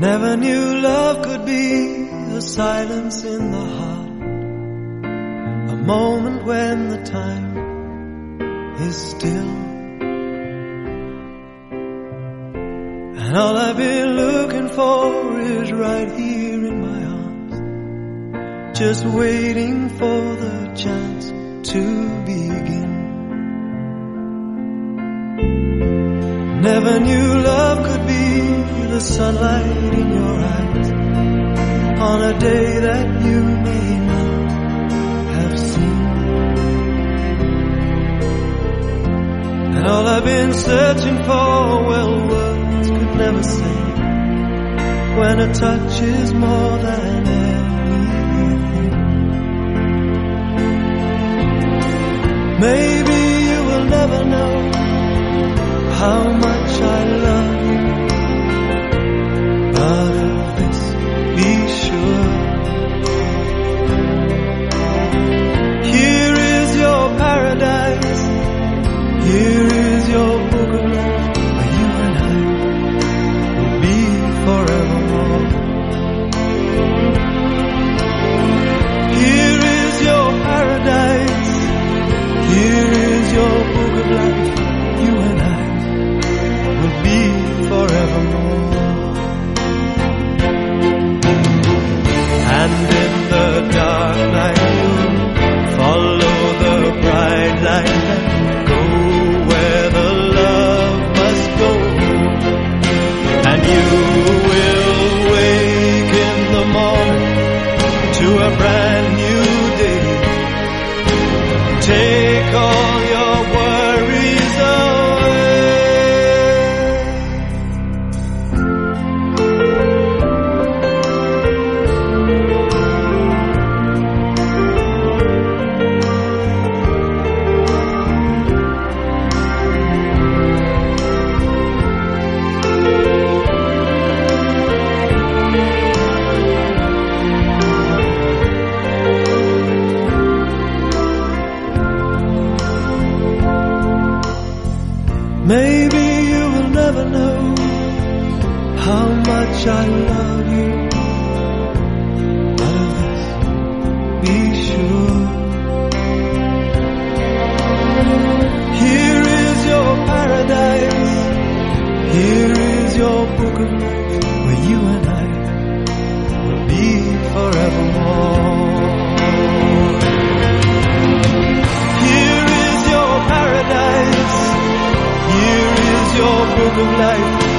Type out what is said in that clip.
Never knew love could be the silence in the heart, a moment when the time is still. And all I've been looking for is right here in my arms, just waiting for the chance to begin. Never knew love could be the sunlight in your eyes on a day that you may not have seen. And all I've been searching for, well, words could never say, when a touch is more than anything. Maybe you will never know how much I love you, but of this be sure. Here is your paradise, here is your book of life, where you and I will be forevermore. Here is your paradise, here is your book of life, you and I will be forevermore. And in the dark night you'll follow the bright light and go where the love must go. And you will wake in the morning to a brand new day. Take all your worries away. Maybe you will never know how much I love you, but of this be sure. Here is your paradise, here is your book of life, where you and I will be forevermore. Here is your paradise, here is your book of life,